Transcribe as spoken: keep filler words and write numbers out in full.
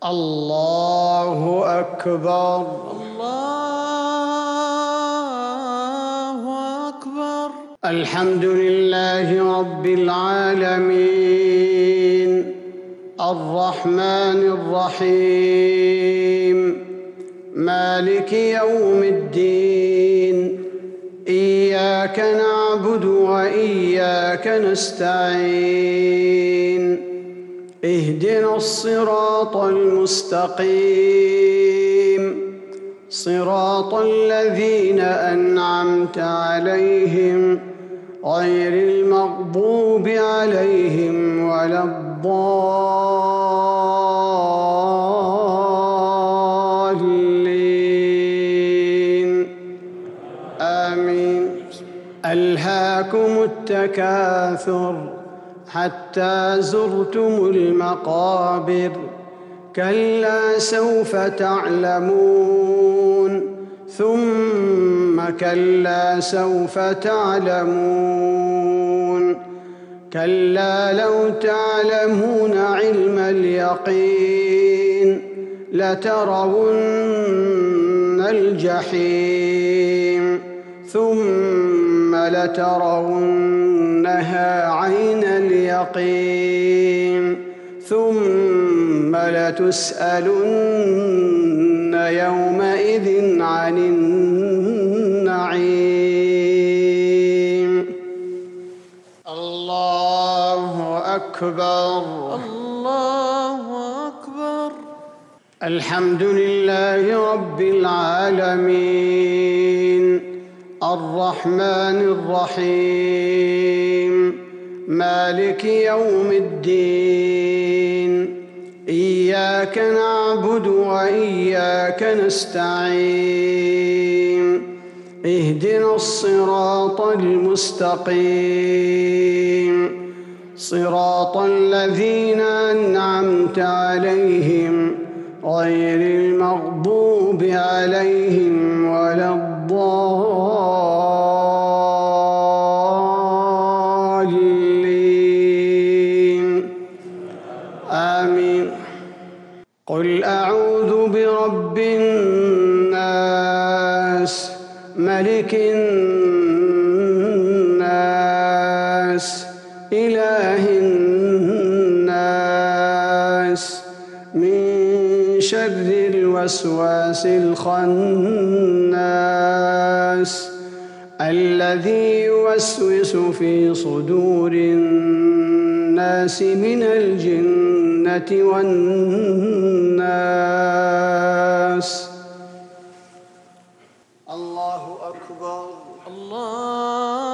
الله أكبر. الله أكبر. الحمد لله رب العالمين الرحمن الرحيم مالك يوم الدين. إياك نعبد وإياك نستعين. اهدنا الصراط المستقيم صراط الذين أنعمت عليهم غير المغضوب عليهم ولا الضالين آمين. ألهاكم التكاثر حتى زرتم المقابر. كلا سوف تعلمون ثم كلا سوف تعلمون. كلا لو تعلمون علم اليقين لترون الجحيم ثم لترونها عين اليقين ثم لتسألن يومئذ عن النعيم. الله أكبر. الله أكبر. الحمد لله رب العالمين الرحمن الرحيم مالك يوم الدين. إياك نعبد وإياك نستعين. اهدنا الصراط المستقيم صراط الذين أنعمت عليهم غير المغضوب عليهم ولا الضالين آمين. قل أعوذ برب الناس ملك الناس إله الناس من شر الوسواس الخناس الذي يوسوس في صدور الناس من الجنة والناس. الله أكبر. الله